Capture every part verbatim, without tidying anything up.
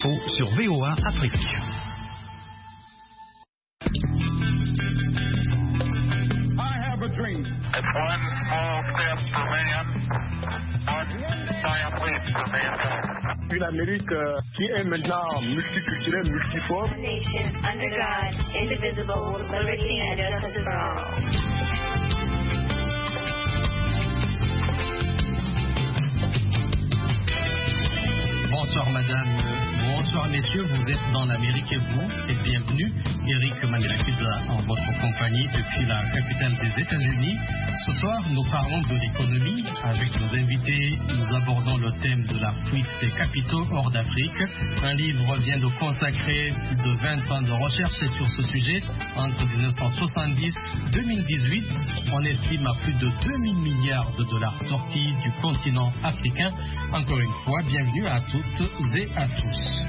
Sur V O A Afrique. I have a dream. It's one small step for man, one giant leap for mankind. Une Amérique euh, qui est maintenant multiculturelle, multiforme. Nation under God, indivisible, with liberty and justice for all. Bonsoir madame, bonsoir messieurs, vous êtes dans l'Amérique et vous êtes bienvenue. Eric Manilakiza en votre compagnie depuis la capitale des États-Unis. Ce soir, nous parlons de l'économie. Avec nos invités, nous abordons le thème de la fuite des capitaux hors d'Afrique. Un livre vient de consacrer plus de vingt ans de recherche sur ce sujet. Entre dix-neuf cent soixante-dix et deux mille dix-huit, on estime à plus de deux mille milliards de dollars sortis du continent africain. Encore une fois, bienvenue à toutes et à tous.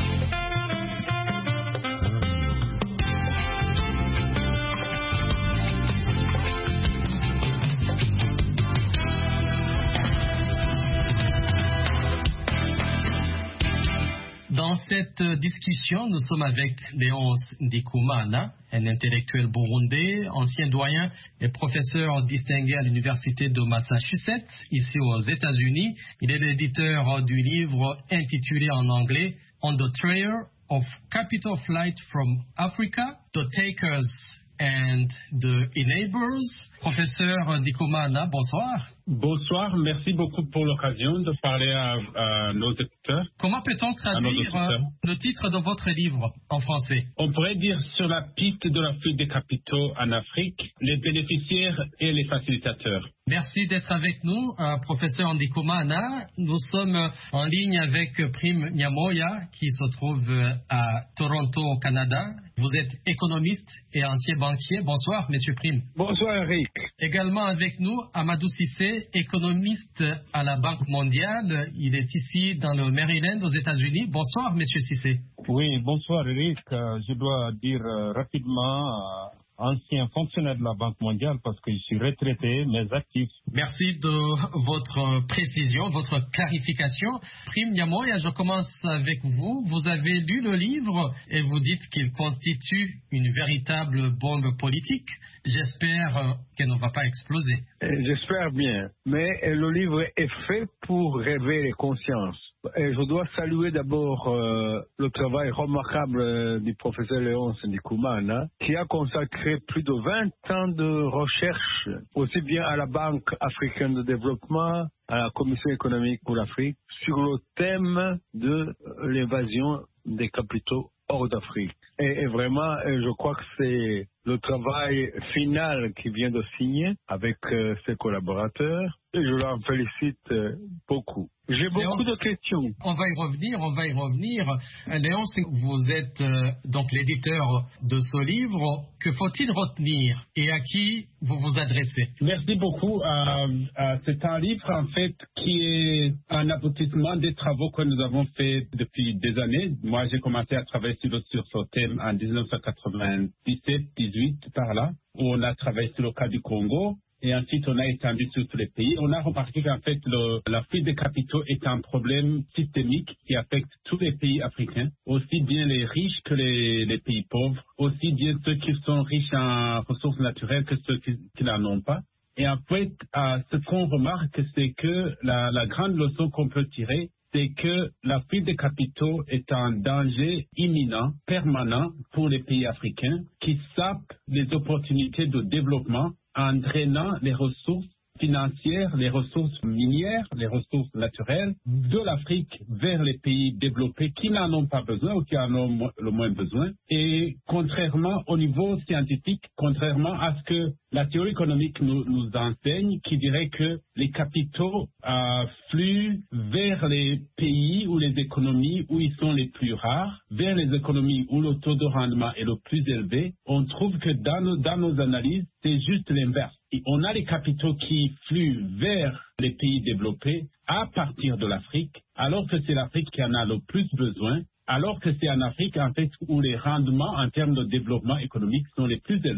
Dans cette discussion, nous sommes avec Léonce Ndikumana, un intellectuel burundais, ancien doyen et professeur distingué à l'université de Massachusetts, ici aux États-Unis. Il est l'éditeur du livre intitulé en anglais On the Trail of Capital Flight from Africa, The Takers and the Enablers. Professeur Ndikumana, bonsoir. Bonsoir, merci beaucoup pour l'occasion de parler à, à nos écouteurs. Comment peut-on traduire le titre de votre livre en français? On pourrait dire sur la piste de la fuite des capitaux en Afrique, les bénéficiaires et les facilitateurs. Merci d'être avec nous, euh, professeur Ndikumana. Nous sommes en ligne avec Prime Nyamoya qui se trouve à Toronto, au Canada. Vous êtes économiste et ancien banquier. Bonsoir, monsieur Prime. Bonsoir, Eric. Également avec nous, Amadou Cissé, économiste à la Banque mondiale. Il est ici dans le Maryland, aux États-Unis. Bonsoir, monsieur Cissé. Oui, bonsoir, Eric. Euh, je dois dire euh, rapidement, euh, ancien fonctionnaire de la Banque mondiale parce que je suis retraité, mais actif. Merci de votre précision, votre clarification. Prime Nyamoya, je commence avec vous. Vous avez lu le livre et vous dites qu'il constitue une véritable bombe politique. J'espère qu'elle ne va pas exploser. J'espère bien. Mais le livre est fait pour réveiller les consciences. Et je dois saluer d'abord euh, le travail remarquable euh, du professeur Léonce Ndikumana, qui a consacré plus de vingt ans de recherche, aussi bien à la Banque africaine de développement, à la Commission économique pour l'Afrique, sur le thème de l'évasion des capitaux hors d'Afrique. Et, et vraiment, je crois que c'est le travail final qu'il vient de signer avec euh, ses collaborateurs. Et je l'en félicite euh, beaucoup. J'ai beaucoup Léonce, de questions. On va y revenir, on va y revenir. Léonce, vous êtes euh, donc l'éditeur de ce livre. Que faut-il retenir et à qui vous vous adressez? Merci beaucoup. Euh, euh, c'est un livre, en fait, qui est un aboutissement des travaux que nous avons faits depuis des années. Moi, j'ai commencé à travailler sur, sur ce thème en dix-neuf cent quatre-vingt-dix-sept dix-huit, par là, où on a travaillé sur le cas du Congo. Et ensuite, on a étendu sur tous les pays. On a remarqué qu'en fait, le, la fuite des capitaux est un problème systémique qui affecte tous les pays africains, aussi bien les riches que les, les pays pauvres, aussi bien ceux qui sont riches en ressources naturelles que ceux qui, qui n'en ont pas. Et en fait, euh, ce qu'on remarque, c'est que la, la grande leçon qu'on peut tirer, c'est que la fuite des capitaux est un danger imminent, permanent pour les pays africains qui sapent les opportunités de développement en drainant les ressources financières, les ressources minières, les ressources naturelles de l'Afrique vers les pays développés qui n'en ont pas besoin ou qui en ont le moins besoin. Et contrairement au niveau scientifique, contrairement à ce que la théorie économique nous, nous enseigne, qui dirait que les capitaux euh, fluent vers les pays ou les économies où ils sont les plus rares, vers les économies où le taux de rendement est le plus élevé, on trouve que dans nos, dans nos analyses, c'est juste l'inverse. Et on a les capitaux qui fluent vers les pays développés à partir de l'Afrique, alors que c'est l'Afrique qui en a le plus besoin, alors que c'est en Afrique, en fait, où les rendements en termes de développement économique sont les plus élevés.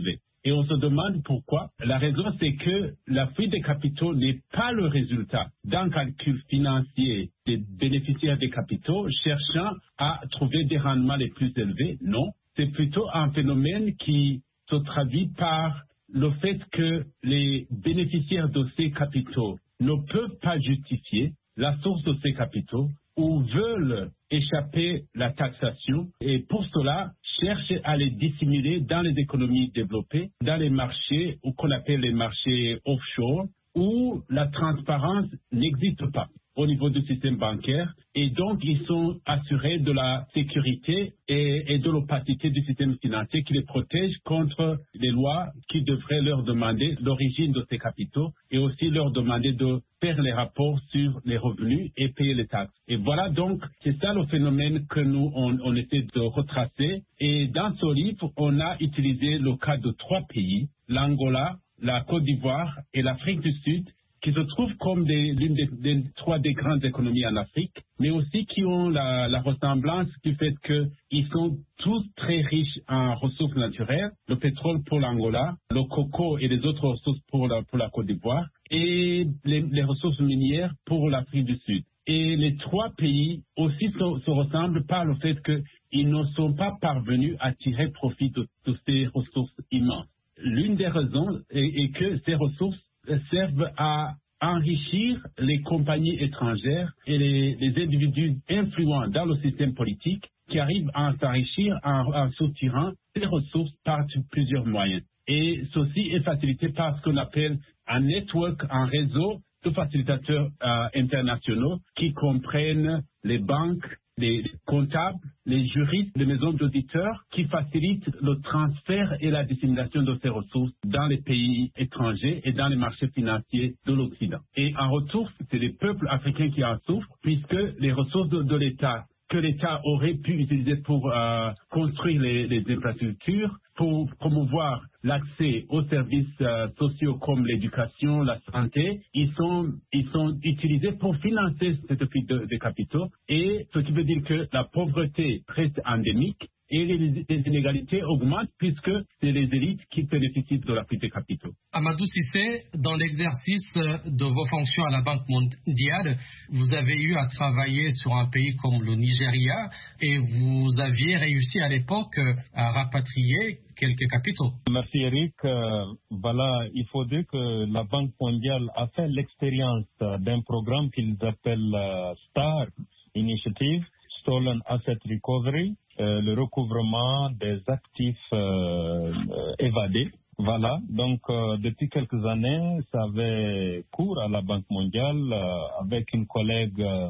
Et on se demande pourquoi. La raison, c'est que la fuite des capitaux n'est pas le résultat d'un calcul financier des bénéficiaires des capitaux cherchant à trouver des rendements les plus élevés. Non, c'est plutôt un phénomène qui se traduit par le fait que les bénéficiaires de ces capitaux ne peuvent pas justifier la source de ces capitaux ou veulent échapper la taxation et pour cela cherchent à les dissimuler dans les économies développées, dans les marchés ou qu'on appelle les marchés offshore où la transparence n'existe pas au niveau du système bancaire et donc ils sont assurés de la sécurité et, et de l'opacité du système financier qui les protège contre les lois qui devraient leur demander l'origine de ces capitaux et aussi leur demander de faire les rapports sur les revenus et payer les taxes. Et voilà donc, c'est ça le phénomène que nous, on, on essaie de retracer. Et dans ce livre, on a utilisé le cas de trois pays, l'Angola, la Côte d'Ivoire et l'Afrique du Sud, qui se trouvent comme des, l'une des, des trois des grandes économies en Afrique, mais aussi qui ont la, la ressemblance du fait qu'ils sont tous très riches en ressources naturelles, le pétrole pour l'Angola, le coco et les autres ressources pour la, pour la Côte d'Ivoire, et les, les ressources minières pour l'Afrique du Sud. Et les trois pays aussi se, se ressemblent par le fait qu'ils ne sont pas parvenus à tirer profit de, de ces ressources immenses. L'une des raisons est, est que ces ressources servent à enrichir les compagnies étrangères et les, les individus influents dans le système politique qui arrivent à s'enrichir en, en soutirant ces ressources par plusieurs moyens. Et ceci est facilité par ce qu'on appelle un network, un réseau de facilitateurs euh, internationaux qui comprennent les banques, les comptables, les juristes, les maisons d'auditeurs qui facilitent le transfert et la dissémination de ces ressources dans les pays étrangers et dans les marchés financiers de l'Occident. Et en retour, c'est les peuples africains qui en souffrent puisque les ressources de, de l'État que l'État aurait pu utiliser pour euh, construire les, les infrastructures, pour promouvoir l'accès aux services euh, sociaux comme l'éducation, la santé, ils sont, ils sont utilisés pour financer cette fuite de, de capitaux. Et ce qui veut dire que la pauvreté reste endémique et les, les inégalités augmentent puisque c'est les élites qui bénéficient de la fuite des capitaux. Amadou Cissé, dans l'exercice de vos fonctions à la Banque mondiale, vous avez eu à travailler sur un pays comme le Nigeria et vous aviez réussi à l'époque à rapatrier quelques capitaux. Merci Eric. Euh, voilà, il faut dire que la Banque mondiale a fait l'expérience d'un programme qu'ils appellent euh, STAR Initiative, Stolen Asset Recovery, euh, le recouvrement des actifs euh, euh, évadés. Voilà, donc euh, depuis quelques années, ça avait cours à la Banque mondiale euh, avec une collègue euh,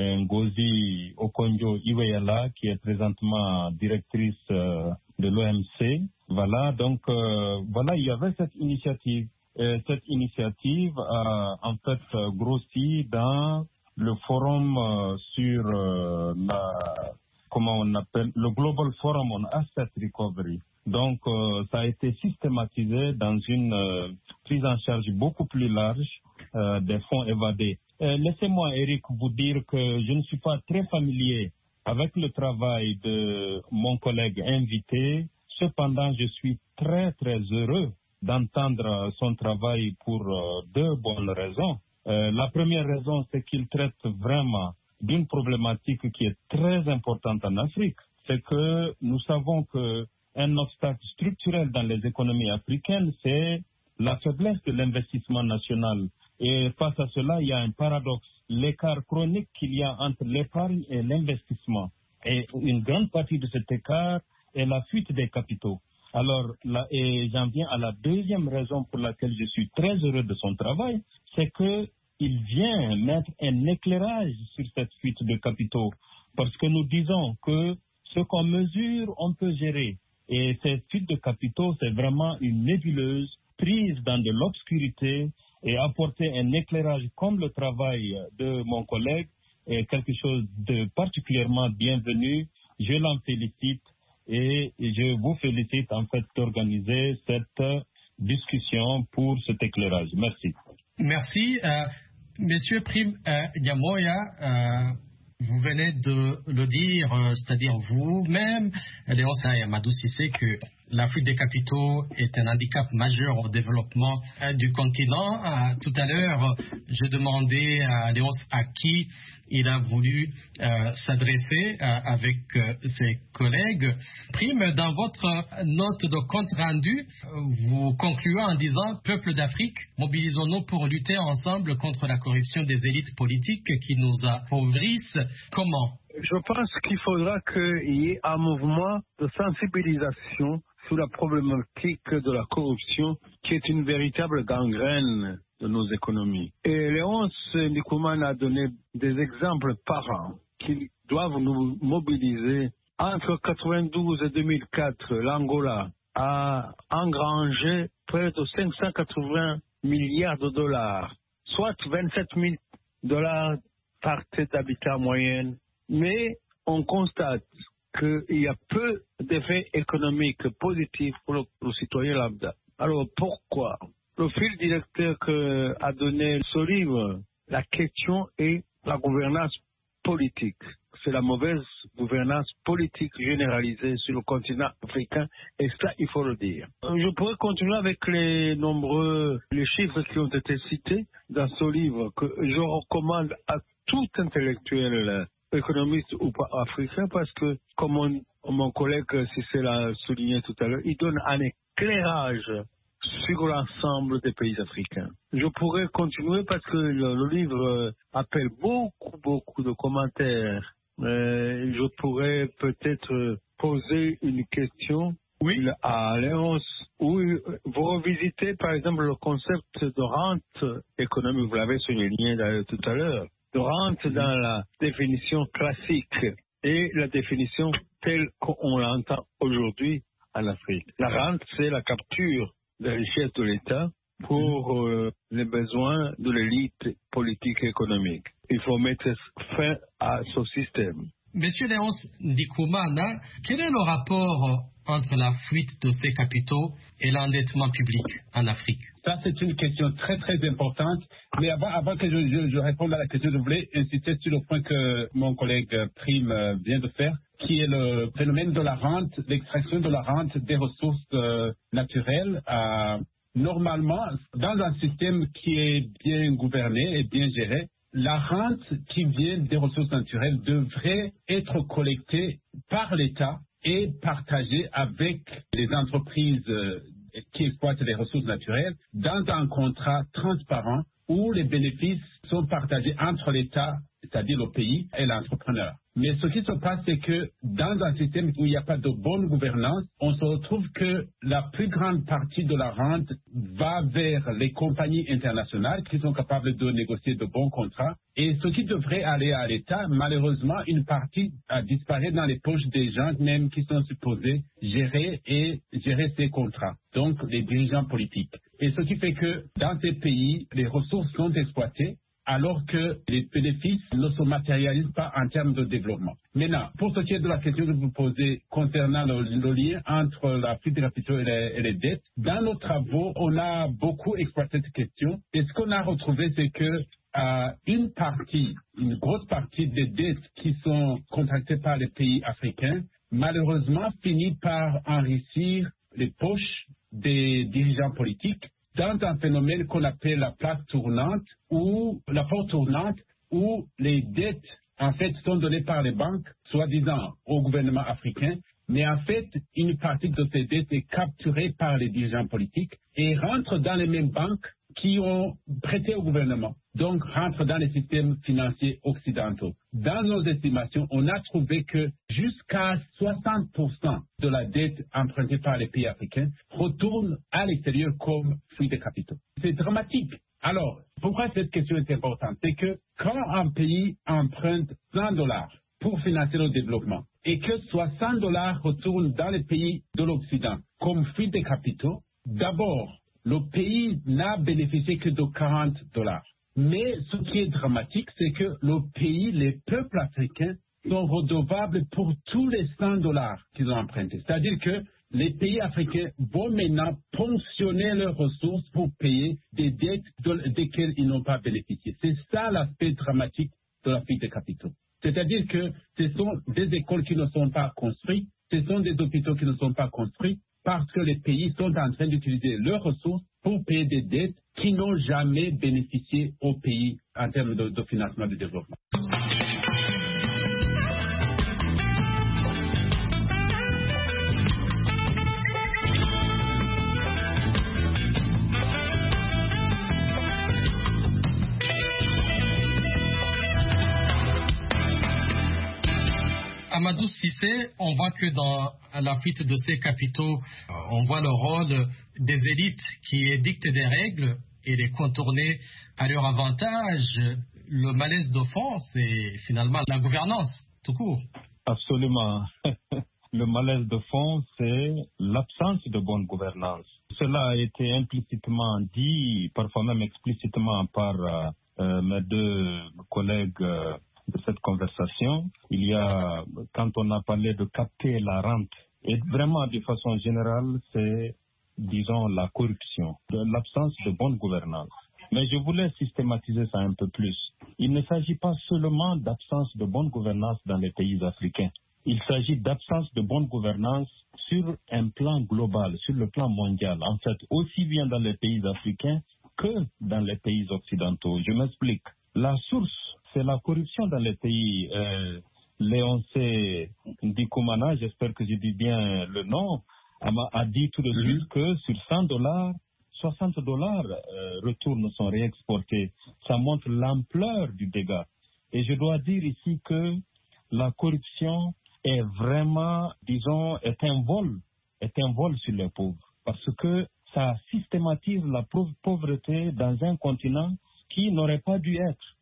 Ngozi Okonjo-Iweala qui est présentement directrice euh, de l'O M C. Voilà, donc euh, voilà, il y avait cette initiative. Et cette initiative a en fait euh, grossi dans le forum euh, sur euh, la, comment on appelle, le Global Forum on Asset Recovery. Donc, euh, ça a été systématisé dans une euh, prise en charge beaucoup plus large euh, des fonds évadés. Euh, laissez-moi, Eric, vous dire que je ne suis pas très familier avec le travail de mon collègue invité. Cependant, je suis très, très heureux d'entendre son travail pour euh, deux bonnes raisons. Euh, la première raison, c'est qu'il traite vraiment d'une problématique qui est très importante en Afrique. C'est que nous savons que un obstacle structurel dans les économies africaines, c'est la faiblesse de l'investissement national. Et face à cela, il y a un paradoxe, l'écart chronique qu'il y a entre l'épargne et l'investissement. Et une grande partie de cet écart est la fuite des capitaux. Alors, là, et j'en viens à la deuxième raison pour laquelle je suis très heureux de son travail, c'est qu'il vient mettre un éclairage sur cette fuite de capitaux. Parce que nous disons que ce qu'on mesure, on peut gérer. Et cette fuite de capitaux, c'est vraiment une nébuleuse prise dans de l'obscurité et apporter un éclairage comme le travail de mon collègue est quelque chose de particulièrement bienvenu. Je l'en félicite et je vous félicite en fait d'organiser cette discussion pour cet éclairage. Merci. Merci. Euh, Monsieur Prime euh, Nyamoya, euh, vous venez de le dire, euh, c'est-à-dire vous-même, Léonce et Amadou Cissé, que la fuite des capitaux est un handicap majeur au développement euh, du continent. Euh, tout à l'heure, je demandais à Léonce à qui il a voulu euh, s'adresser euh, avec euh, ses collègues. Prime, dans votre note de compte rendu, vous concluez en disant « Peuple d'Afrique, mobilisons-nous pour lutter ensemble contre la corruption des élites politiques qui nous appauvrissent. » Comment? Je pense qu'il faudra qu'il y ait un mouvement de sensibilisation sur la problématique de la corruption qui est une véritable gangrène de nos économies. Et Léonce Ndikouman a donné des exemples parents qui doivent nous mobiliser. Entre quatre-vingt-douze et deux mille quatre, l'Angola a engrangé près de cinq cent quatre-vingts milliards de dollars, soit vingt-sept mille dollars par tête d'habitat moyenne. Mais on constate qu'il y a peu d'effets économiques positifs pour le, le citoyen lambda. Alors pourquoi? Le fil directeur qu'a donné ce livre, la question est la gouvernance politique. C'est la mauvaise gouvernance politique généralisée sur le continent africain, et ça, il faut le dire. Je pourrais continuer avec les nombreux les chiffres qui ont été cités dans ce livre, que je recommande à tout intellectuel économiste ou pas africain, parce que, comme mon, mon collègue Cissé l'a souligné tout à l'heure, il donne un éclairage sur l'ensemble des pays africains. Je pourrais continuer parce que le, le livre appelle beaucoup, beaucoup de commentaires. Euh, je pourrais peut-être poser une question oui. à Léonce, où vous revisitez par exemple le concept de rente économique, vous l'avez souligné tout à l'heure, de rente dans la définition classique et la définition telle qu'on l'entend aujourd'hui en Afrique. La rente, c'est la capture de la richesse de l'État pour euh, les besoins de l'élite politique et économique. Il faut mettre fin à ce système. Monsieur Léonce Ndikouman, quel est le rapport entre la fuite de ces capitaux et l'endettement public en Afrique? Ça, c'est une question très, très importante. Mais avant, avant que je, je, je réponde à la question, je voulais insister sur le point que mon collègue Prime vient de faire, qui est le phénomène de la rente, l'extraction de la rente des ressources euh, naturelles. Euh, normalement, dans un système qui est bien gouverné et bien géré, la rente qui vient des ressources naturelles devrait être collectée par l'État et partagée avec les entreprises euh, qui exploitent les ressources naturelles dans un contrat transparent où les bénéfices sont partagés entre l'État, c'est-à-dire le pays, et l'entrepreneur. Mais ce qui se passe, c'est que dans un système où il n'y a pas de bonne gouvernance, on se retrouve que la plus grande partie de la rente va vers les compagnies internationales qui sont capables de négocier de bons contrats. Et ce qui devrait aller à l'État, malheureusement, une partie a disparu dans les poches des gens même qui sont supposés gérer et gérer ces contrats, donc les dirigeants politiques. Et ce qui fait que dans ces pays, les ressources sont exploitées, alors que les bénéfices ne se matérialisent pas en termes de développement. Maintenant, pour ce qui est de la question que vous posez concernant le, le lien entre la fuite des capitaux et les, et les dettes, dans nos travaux, on a beaucoup exploité cette question. Et ce qu'on a retrouvé, c'est que euh, une partie, une grosse partie des dettes qui sont contractées par les pays africains, malheureusement, finit par enrichir les poches des dirigeants politiques dans un phénomène qu'on appelle la plaque tournante ou la porte tournante, où les dettes, en fait, sont données par les banques, soi-disant au gouvernement africain, mais en fait, une partie de ces dettes est capturée par les dirigeants politiques et rentre dans les mêmes banques qui ont prêté au gouvernement, donc rentre dans les systèmes financiers occidentaux. Dans nos estimations, on a trouvé que jusqu'à soixante pour cent de la dette empruntée par les pays africains retourne à l'extérieur comme fuite de capitaux. C'est dramatique. Alors, pourquoi cette question est importante? C'est que quand un pays emprunte cent dollars pour financer le développement et que soixante dollars retournent dans les pays de l'Occident comme fuite de capitaux, d'abord, le pays n'a bénéficié que de quarante dollars. Mais ce qui est dramatique, c'est que le pays, les peuples africains, sont redevables pour tous les cent dollars qu'ils ont empruntés. C'est-à-dire que les pays africains vont maintenant ponctionner leurs ressources pour payer des dettes de, desquelles ils n'ont pas bénéficié. C'est ça l'aspect dramatique de la fuite des capitaux. C'est-à-dire que ce sont des écoles qui ne sont pas construites, ce sont des hôpitaux qui ne sont pas construits, parce que les pays sont en train d'utiliser leurs ressources pour payer des dettes qui n'ont jamais bénéficié aux pays en termes de, de financement de développement. Amadou Cissé, on voit que dans la fuite de ces capitaux, on voit le rôle des élites qui édictent des règles et les contourner à leur avantage. Le malaise de fond, c'est finalement la gouvernance, tout court. Absolument. Le malaise de fond, c'est l'absence de bonne gouvernance. Cela a été implicitement dit, parfois même explicitement par euh, mes deux collègues euh, de cette conversation. Il y a, quand on a parlé de capter la rente, et vraiment de façon générale, c'est, disons, la corruption, de l'absence de bonne gouvernance. Mais je voulais systématiser ça un peu plus. Il ne s'agit pas seulement d'absence de bonne gouvernance dans les pays africains. Il s'agit d'absence de bonne gouvernance sur un plan global, sur le plan mondial, en fait, aussi bien dans les pays africains que dans les pays occidentaux. Je m'explique. La source, c'est la corruption dans les pays. Euh, Léoncé Ndikoumana, j'espère que je dis bien le nom, a, a dit tout de mm-hmm. suite que sur cent dollars, soixante dollars euh, retournent, sont réexportés. Ça montre l'ampleur du dégât. Et je dois dire ici que la corruption est vraiment, disons, est un vol, est un vol sur les pauvres. Parce que ça systématise la pauvreté dans un continent qui n'aurait pas dû être.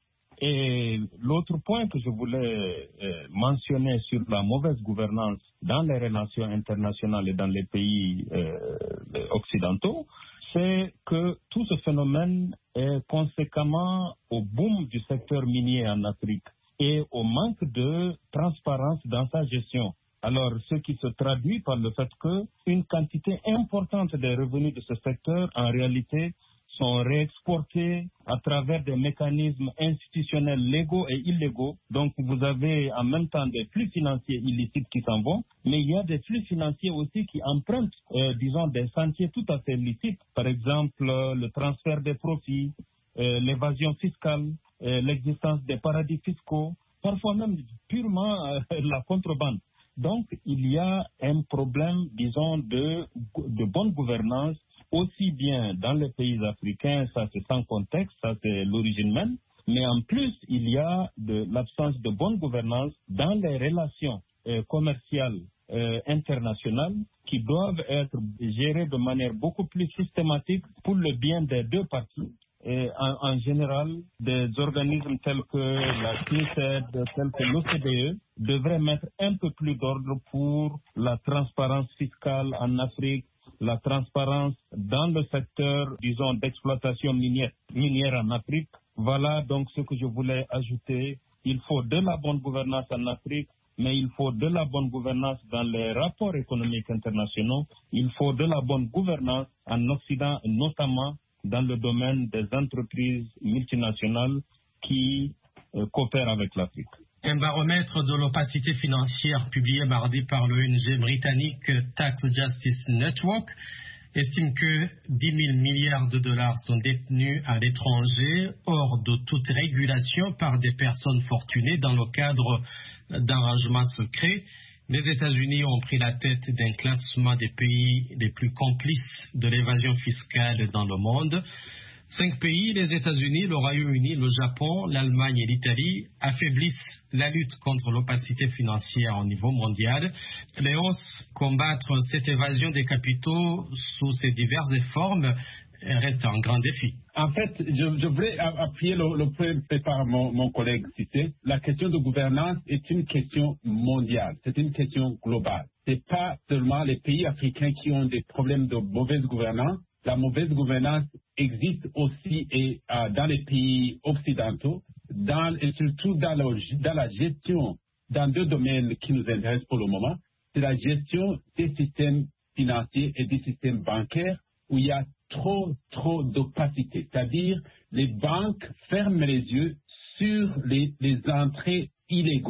Et l'autre point que je voulais euh, mentionner sur la mauvaise gouvernance dans les relations internationales et dans les pays euh, occidentaux, c'est que tout ce phénomène est conséquemment au boom du secteur minier en Afrique et au manque de transparence dans sa gestion. Alors, ce qui se traduit par le fait qu'une quantité importante des revenus de ce secteur, en réalité, sont réexportés à travers des mécanismes institutionnels légaux et illégaux. Donc, vous avez en même temps des flux financiers illicites qui s'en vont, mais il y a des flux financiers aussi qui empruntent, euh, disons, des sentiers tout à fait licites. Par exemple, euh, le transfert des profits, euh, l'évasion fiscale, euh, l'existence des paradis fiscaux, parfois même purement euh, la contrebande. Donc, il y a un problème, disons, de, de bonne gouvernance, aussi bien dans les pays africains, ça c'est sans contexte, ça c'est l'origine même, mais en plus, il y a de l'absence de bonne gouvernance dans les relations euh, commerciales euh, internationales qui doivent être gérées de manière beaucoup plus systématique pour le bien des deux parties. Et en, en général, des organismes tels que la C N I C E D, tels que l'O C D E, devraient mettre un peu plus d'ordre pour la transparence fiscale en Afrique, la transparence dans le secteur, disons, d'exploitation minière, minière en Afrique. Voilà donc ce que je voulais ajouter. Il faut de la bonne gouvernance en Afrique, mais il faut de la bonne gouvernance dans les rapports économiques internationaux. Il faut de la bonne gouvernance en Occident, notamment dans le domaine des entreprises multinationales qui euh, coopèrent avec l'Afrique. Un baromètre de l'opacité financière publié mardi par l'O N G britannique Tax Justice Network estime que dix mille milliards de dollars sont détenus à l'étranger, hors de toute régulation par des personnes fortunées dans le cadre d'arrangements secrets. Les États-Unis ont pris la tête d'un classement des pays les plus complices de l'évasion fiscale dans le monde. Cinq pays, les États-Unis, le Royaume-Uni, le Japon, l'Allemagne et l'Italie, affaiblissent la lutte contre l'opacité financière au niveau mondial. Léonce, combattre cette évasion des capitaux sous ses diverses formes reste un grand défi. En fait, je, je voulais appuyer le, le point fait par mon, mon collègue Cissé. La question de gouvernance est une question mondiale, c'est une question globale. Ce n'est pas seulement les pays africains qui ont des problèmes de mauvaise gouvernance. La mauvaise gouvernance existe aussi et, euh, dans les pays occidentaux, dans, et surtout dans, le, dans la gestion, dans deux domaines qui nous intéressent pour le moment. C'est la gestion des systèmes financiers et des systèmes bancaires où il y a trop, trop d'opacité. C'est-à-dire, les banques ferment les yeux sur les, les entrées illégaux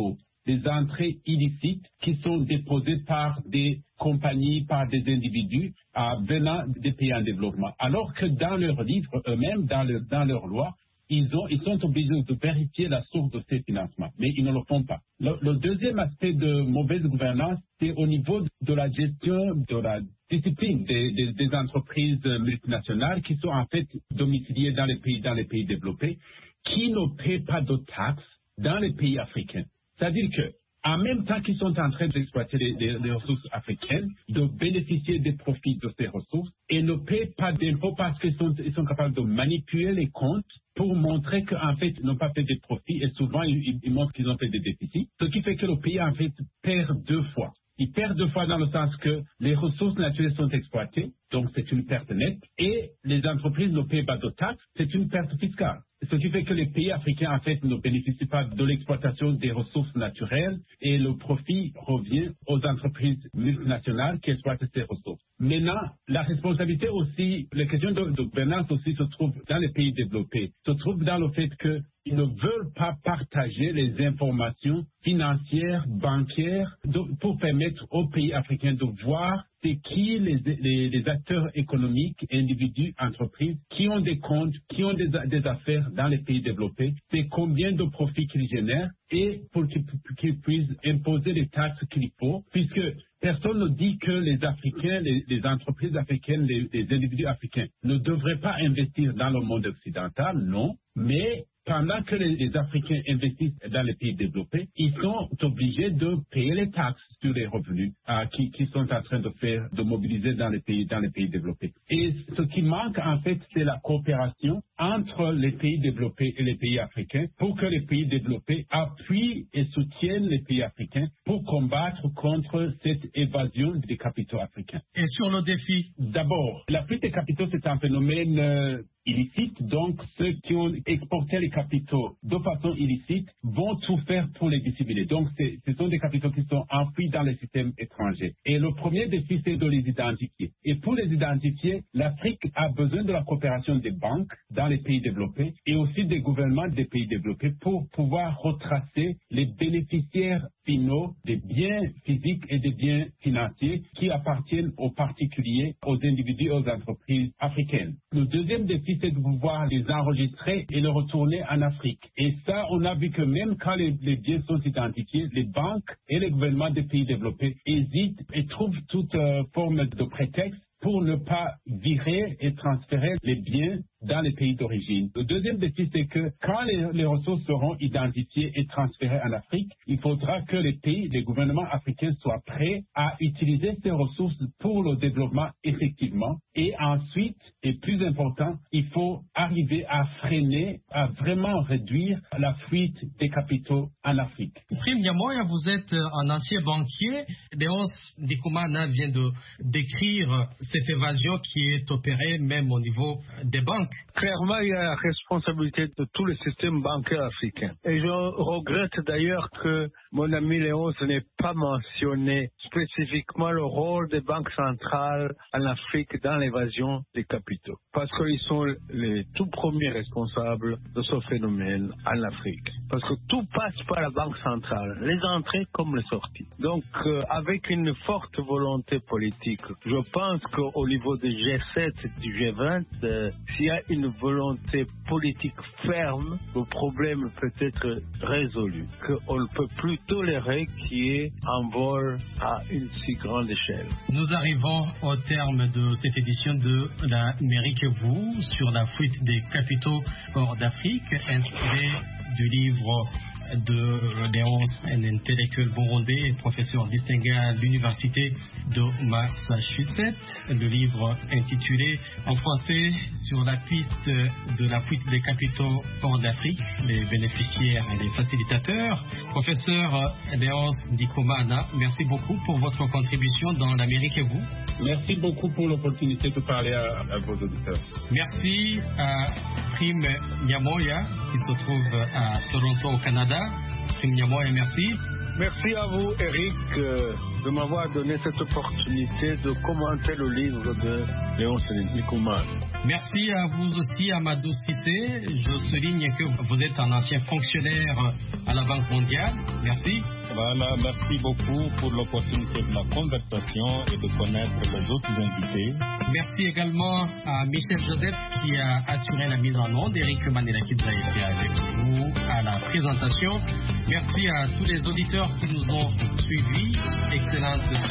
des entrées illicites qui sont déposées par des compagnies, par des individus euh, venant des pays en développement. Alors que dans leurs livres eux-mêmes, dans, le, dans leurs lois, ils, ont, ils sont obligés de vérifier la source de ces financements, mais ils ne le font pas. Le, le deuxième aspect de mauvaise gouvernance, c'est au niveau de la gestion, de la discipline des, des, des entreprises multinationales qui sont en fait domiciliées dans les pays, dans les pays développés, qui ne paient pas de taxes dans les pays africains. C'est-à-dire que en même temps qu'ils sont en train d'exploiter les, les, les ressources africaines, de bénéficier des profits de ces ressources, et ne paient pas d'impôts parce qu'ils sont, ils sont capables de manipuler les comptes pour montrer qu'en fait, ils n'ont pas fait des profits, et souvent, ils, ils montrent qu'ils ont fait des déficits, ce qui fait que le pays, en fait, perd deux fois. Il perd deux fois dans le sens que les ressources naturelles sont exploitées, donc c'est une perte nette, et les entreprises ne paient pas de taxes, c'est une perte fiscale. Ce qui fait que les pays africains, en fait, ne bénéficient pas de l'exploitation des ressources naturelles et le profit revient aux entreprises multinationales qui exploitent ces ressources. Maintenant, la responsabilité aussi, les questions de, de gouvernance aussi se trouvent dans les pays développés, se trouvent dans le fait qu'ils ne veulent pas partager les informations financières, bancaires, de, pour permettre aux pays africains de voir c'est qui les, les, les acteurs économiques, individus, entreprises, qui ont des comptes, qui ont des, des affaires dans les pays développés, c'est combien de profits qu'ils génèrent et pour qu'ils, qu'ils puissent imposer les taxes qu'il faut, puisque personne ne dit que les Africains, les, les entreprises africaines, les, les individus africains ne devraient pas investir dans le monde occidental, non, mais pendant que les, les Africains investissent dans les pays développés, ils sont obligés de payer les taxes sur les revenus euh, qui, qui sont en train de faire, de mobiliser dans les pays, dans les pays développés. Et ce qui manque, en fait, c'est la coopération entre les pays développés et les pays africains pour que les pays développés appuient et soutiennent les pays africains pour combattre contre cette évasion des capitaux africains. Et sur le défi? D'abord, la fuite des capitaux, c'est un phénomène euh, illicite, donc ceux qui ont exporté les capitaux de façon illicite vont tout faire pour les dissimuler. Donc, c'est, ce sont des capitaux qui sont enfouis dans les systèmes étrangers. Et le premier défi, c'est de les identifier. Et pour les identifier, l'Afrique a besoin de la coopération des banques dans les pays développés et aussi des gouvernements des pays développés pour pouvoir retracer les bénéficiaires finaux des biens physiques et des biens financiers qui appartiennent aux particuliers, aux individus et aux entreprises africaines. Le deuxième défi, c'est de pouvoir les enregistrer et les retourner en Afrique. Et ça, on a vu que même quand les, les biens sont identifiés, les banques et les gouvernements des pays développés hésitent et trouvent toute euh, forme de prétexte pour ne pas virer et transférer les biens dans les pays d'origine. Le deuxième défi, c'est que quand les, les ressources seront identifiées et transférées en Afrique, il faudra que les pays, les gouvernements africains soient prêts à utiliser ces ressources pour le développement effectivement. Et ensuite, et plus important, il faut arriver à freiner, à vraiment réduire la fuite des capitaux en Afrique. Prime Nyamoya, vous êtes un ancien banquier. Léonce Ndikoumana vient de décrire cette évasion qui est opérée même au niveau des banques. Clairement, il y a la responsabilité de tout le système bancaire africain. Et je regrette d'ailleurs que mon ami Léonce n'ait pas mentionné spécifiquement le rôle des banques centrales en Afrique dans l'évasion des capitaux. Parce qu'ils sont les tout premiers responsables de ce phénomène en Afrique. Parce que tout passe par la banque centrale, les entrées comme les sorties. Donc, euh, avec une forte volonté politique, je pense qu'au niveau du G sept, du G vingt, euh, s'il y a une volonté politique ferme, le problème peut être résolu. Qu'on ne peut plus tolérer qu'il y ait un vol à une si grande échelle. Nous arrivons au terme de cette édition de l'Amérique et vous sur la fuite des capitaux hors d'Afrique, inspiré du livre de Léonce, un intellectuel burundais et professeur distingué à l'université de Massachusetts. Le livre intitulé en français Sur la piste de la fuite des capitaux hors d'Afrique, les bénéficiaires et les facilitateurs. Professeur Léonce Ndikoumana, merci beaucoup pour votre contribution dans l'Amérique et vous. Merci beaucoup pour l'opportunité de parler à, à vos auditeurs. Merci à Prime Nyamoya qui se trouve à Toronto au Canada. Prime Nyamoya, merci. Merci à vous, Eric, euh, de m'avoir donné cette opportunité de commenter le livre de Léonce Ndikoumana. Merci à vous aussi, Amadou Cissé. Je souligne que vous êtes un ancien fonctionnaire à la Banque mondiale. Merci. Voilà, merci beaucoup pour l'opportunité de la conversation et de connaître les autres invités. Merci également à Michel Joseph qui a assuré la mise en onde. Eric Mandelakidze a été avec vous à la présentation. Merci à tous les auditeurs qui nous ont suivis. Excellente